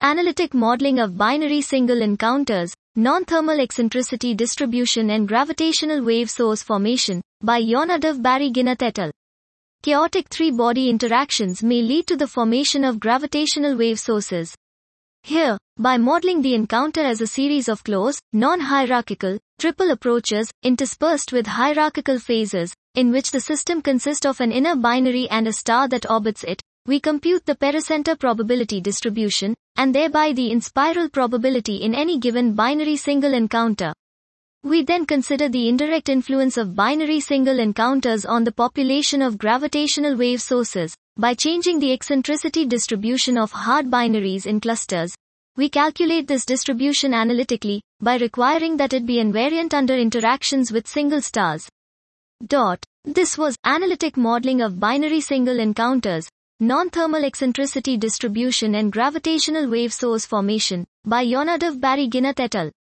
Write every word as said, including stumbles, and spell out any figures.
Analytic Modeling of Binary Single Encounters, Non-Thermal Eccentricity Distribution and Gravitational Wave Source Formation, by Yonadav Barry-Ginat et al. Chaotic three-body interactions may lead to the formation of gravitational wave sources. Here, by modeling the encounter as a series of close, non-hierarchical, triple approaches, interspersed with hierarchical phases, in which the system consists of an inner binary and a star that orbits it, we compute the pericenter probability distribution, and thereby the in-spiral probability in any given binary single encounter. We then consider the indirect influence of binary single encounters on the population of gravitational wave sources. By changing the eccentricity distribution of hard binaries in clusters, we calculate this distribution analytically, by requiring that it be invariant under interactions with single stars. Dot. This was Analytic Modeling of Binary Single Encounters, Non-Thermal Eccentricity Distribution and Gravitational Wave Source Formation, by Yonadav Barry-Ginat et al.